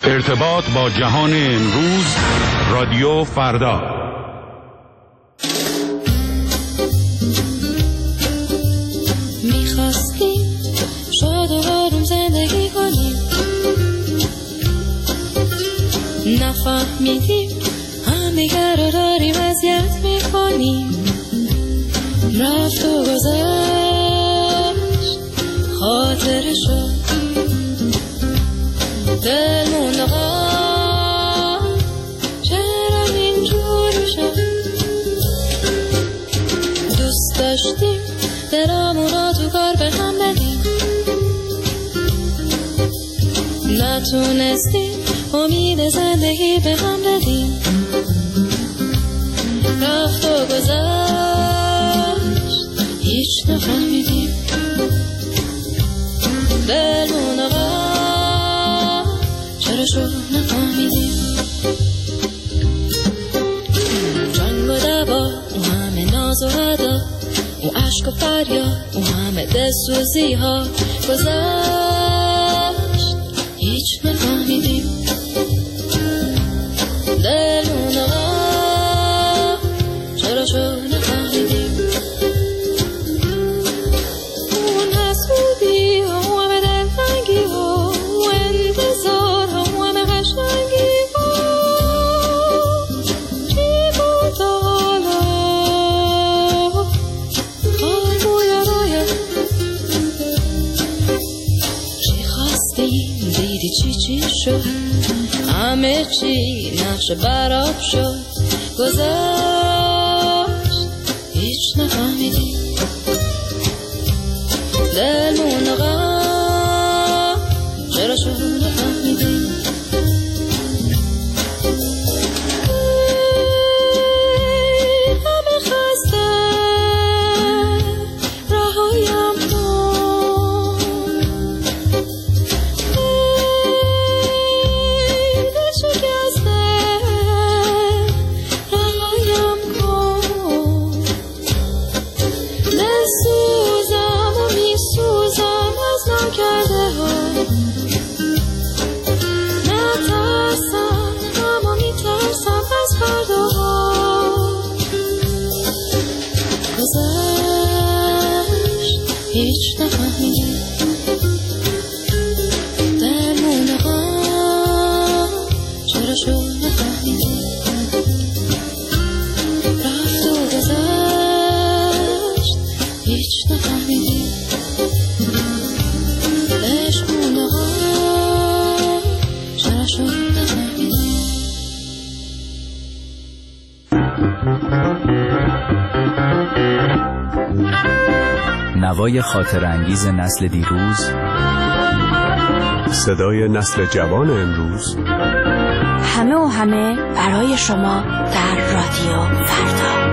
ارتباط با جهان امروز، رادیو فردا. میخواستیم شاد و آروم زندگی کنیم، نفهمیدیم همدیگر رو داریم اذیت میکنیم. رفت و گذشت خاطرشو، دلمون نقا چرا اینجوری شد. دوست داشتیم درامون رو تو کار به هم بدیم، نتونستیم امید زندگی به هم بدیم. رفت و گذشت هیچ نفهمیدیم، دلمون نقا چرا شد نفهمیدیم. جنگ و دعوا، اون همه ناز و ادا، اون عشق و فریاد، اون همه دلسوزی ها گذشت هیچ نفهمیدیم. دلمون نقا چرا شد نفهمیدیم. اون حسودی ها، اون همه دلتنگی ها، اون انتظار ها، اون همه قشنگی ها، چی بود تا حالا خواهی راید. چی خواستیم دیدی چی شد، همه چی نقش براب شد. گذشت هیچ نفهمیدیم، دلمون نقا چرا شد نفهمیدیم. همه خسته رهایم کن، دل شکسته رهایم کن. دل سوزم و میسوزم از نکرده ها، نترسم اما میترسم از فرداها. گذشت هیچ نفهمیدیم، دلمون نقا چرا شد نفهمیدیم. رفت و گذشت هیچ نفهمیدیم، دلمون نقا چرا شد نفهمیدیم. نوای خاطرانگیز نسل دیروز، صدای نسل جوان امروز، همه و همه برای شما در رادیو فردا.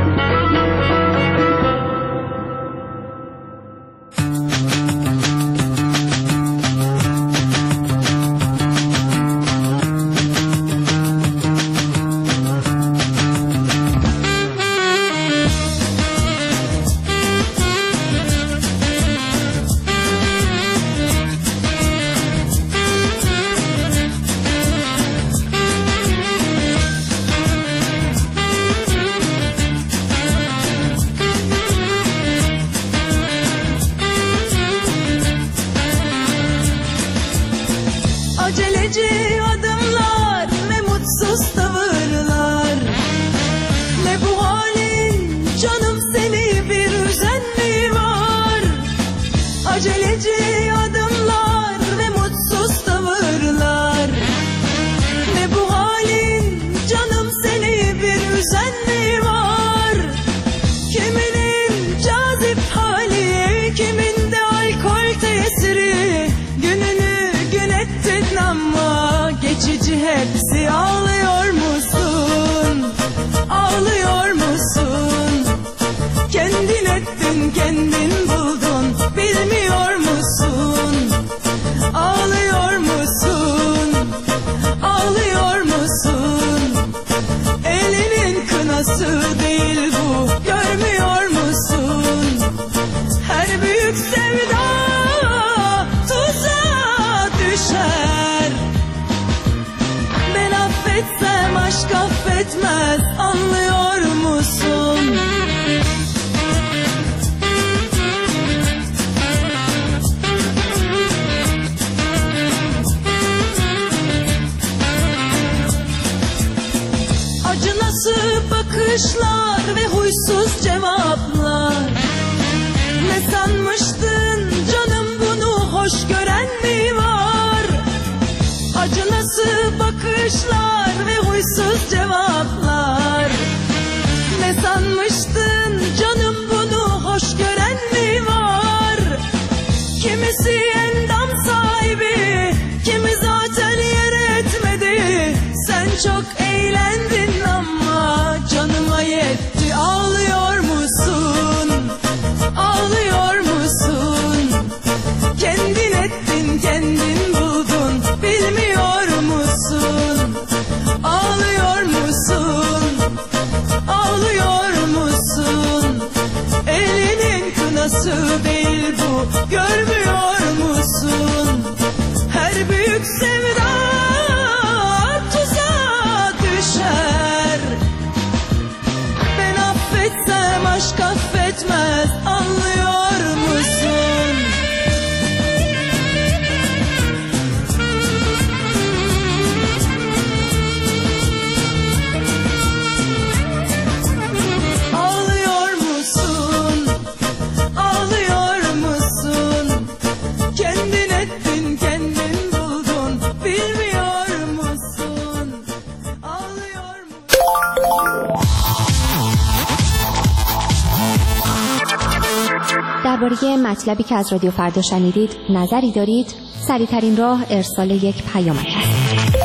Aceleci adımlar ve mutsuz tavırlar, ne bu halin canım seni bir üzen mi var? Aceleci adımlar ve mutsuz tavırlar, ne bu halin canım seni bir üzen mi var? Kiminin cazip hali, kiminde alkol tesiri, gününü gün ettin ama geçici hepsi. Ağlıyor musun? Ağlıyor musun? Kendin ettin, kendin buldun, bilmiyor musun? Ağlıyor musun? Ağlıyor musun? Elinin kınası değil bu, görmüyor musun? Her büyük sevda tuzağa düşer. affetsem aşk affetmez, anlıyor musun? Acınası bakışlar ve huysuz cevaplar. Ne sanmıştın canım, bunu hoş gören mi var? Acınası bakışlar ve huysuz cevaplar. Ne sanmıştın canım, bunu hoş gören mi var? Kimisi endam sahibi, kimi zaten yer etmedi. Sen çok eğlendin ama canıma yetti. Ağlıyor musun? Ağlıyor musun? Kendin ettin, kendin buldun, bilmiyor musun? Ağlıyor musun? Ağlıyor musun? Elinin kınası değil bu, görmüyor musun? Her büyük sevda tuzağa düşer. Ben affetsem aşk affetmez, anlıyor musun? Ağlıyor musun? Ağlıyor musun? Kendin ettin, kendin buldun, bilmiyor musun? Ağlıyor musun? درباره مطلبی که از رادیو فردا شنیدید نظری دارید؟ سریع‌ترین راه ارسال یک پیامک است.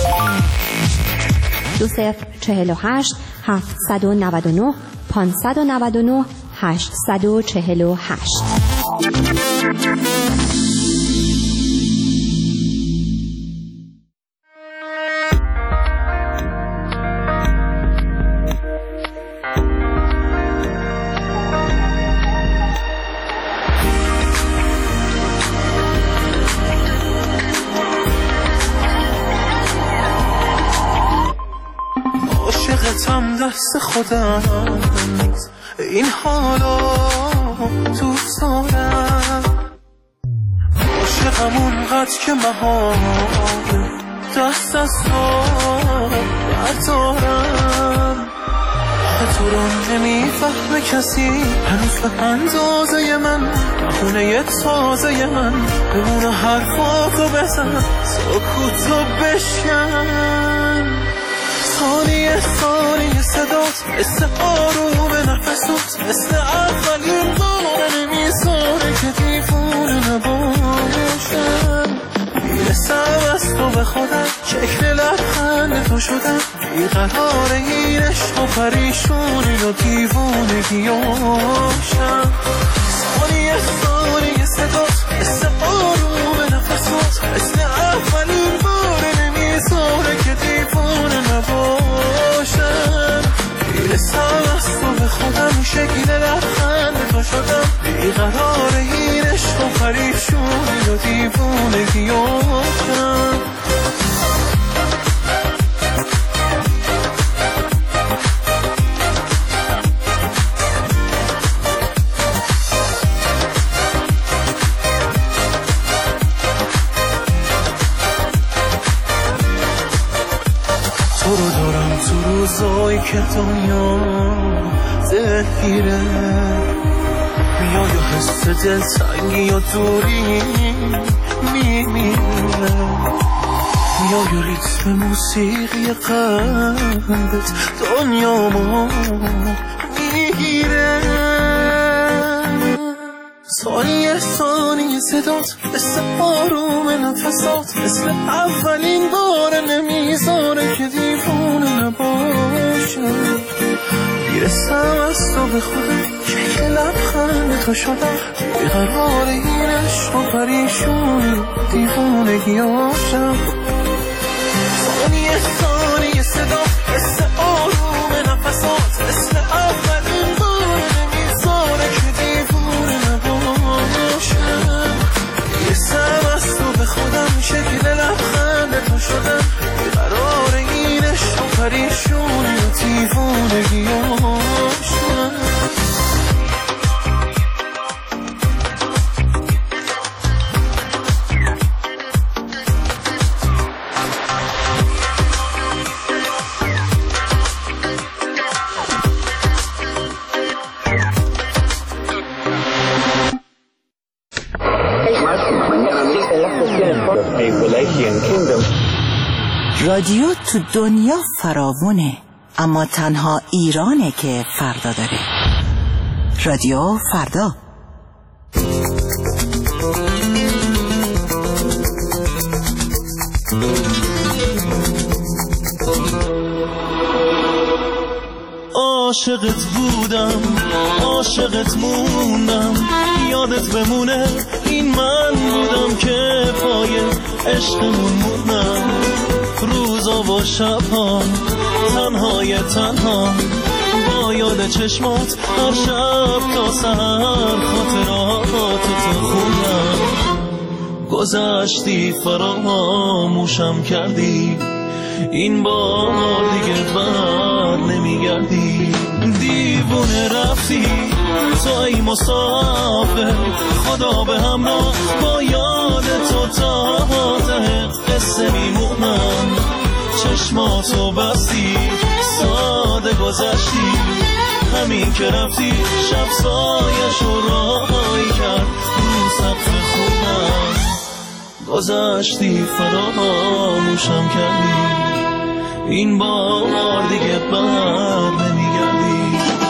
2048 799 599 848. عاشقتم دست خودم نیست، این حالا دوست دارم. عاشقم اونقدر که محال دست از تو بردارم. تو رو نمیفهمه کسی هنوز به اندازه من، بخونه تازه من بمونه حرفاتو بزن، سکوتو بشکن. ثانیه ثانیه صدات مثل آروم نفسات، مثل اولین بار نمیذاره که دیوونه نباشم. میرسم از تو به خودم، شکل لبخند تو شدم، بیقرار این عشق و پریشونی و دیوونگیاشم. ثانیه ثانیه صدات مثل آروم نفسات، مثل اولین بار نمیذاره که دیوونه نباشم. میرسم از تو به خودم، شکل لبخند تو شدم، بیقرار این عشق و پریشونی و دیوونگیاشم. تو رو دارم تو روزایی که دنیا دلگیره، میای و حس دلتنگی یا دوری میمیره، میای و ریتم موسیقی قلبت دنیامو میگیره. ثانیه ثانیه صدات مثل آروم نفسات، مثل اولین بار نمیذاره که دیوونه نباشم. میرسم از تو به خودم، شکل لبخند تو شدم، بیقرار این عشق و پریشونی و دیوونگیاشم. ثانیه ثانیه صدات مثل آروم نفسات، مثل اولین بار نمیذاره که دیوونه نباشم. میرسم از تو به خودم، شکل لبخند تو شدم، بیقرار این عشق kingdom. رادیو تو دنیا فراوونه، اما تنها ایرانه که فردا داره. رادیو فردا. عاشقت بودم، عاشقت موندم، یادت بمونه این من بودم که پای عشقمون موندم. روزا و شبها تنهای تنها با یاد چشمات هر شب تا سحر خاطراتو خوندم. گذشتی فراموشم کردی، این بار دیگه بر نمیگردی. دیوونه رفتی تو ای مسافر، خدا به همراه با یاد تو تا ته قصه میمونم. چشماتو بستی ساده گذشتی، همین که رفتی شب سایشو راهی کرد رو سقف خونم. گذشتی فراموشم کردی، این بار دیگه بر نمیگردی.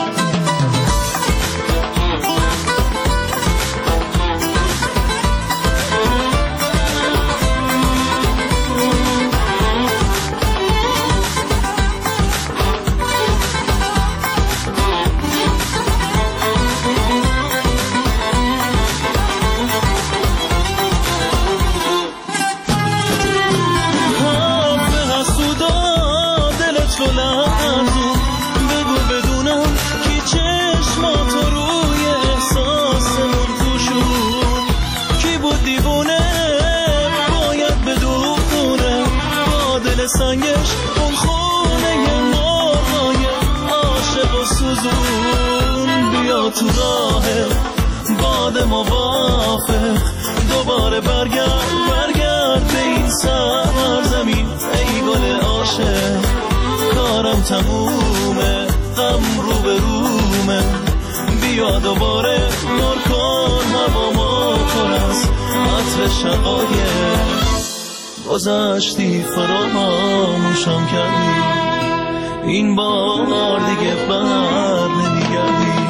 سنگش اون خونه مرغای عاشق و سوزون. بیا تو راه باد موافق، دوباره برگرد به این سرزمین ای گل عاشق. کارم تمومه، غم رو به رومه، بیا دوباره نور کن هوامو پر از عطر شقایق. گذشتی فراموشم کردی، این بار دیگه بر نمیگردی.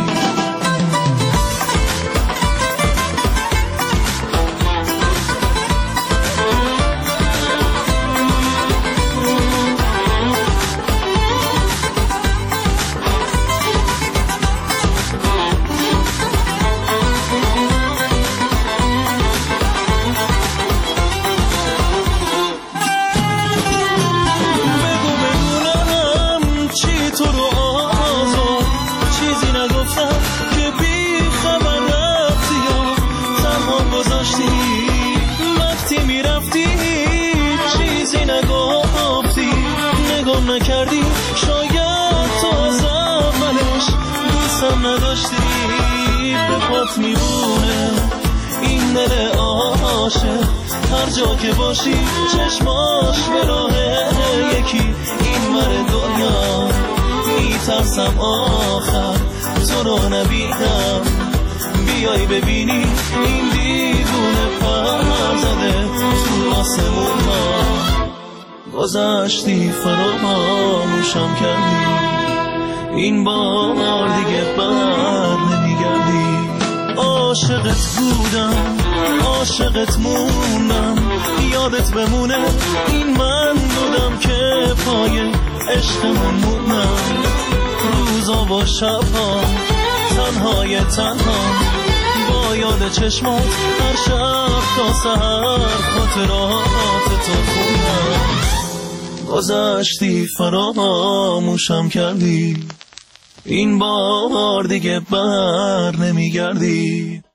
نکردی شاید تو از اولش دوستم نداشتی. به پات میبونه این دل عاشق، هر جا که باشی چشماش به راه یکی این ور دنیا. میترسم آخر تو رو نبینم، بیای ببینی این دیوونه پر زده تو آسمون ها. گذشتی فراموشم کردی، این بار دیگه بر نمیگردی. عاشقت بودم، عاشقت موندم، یادت بمونه این من بودم که پای عشقمون موندم. روزا و شبها تنهای تنها با یاد چشمات هر شب تا سحر خاطراتو خوندم. گذشتی فراموشم کردی، این بار دیگه بر نمیگردی.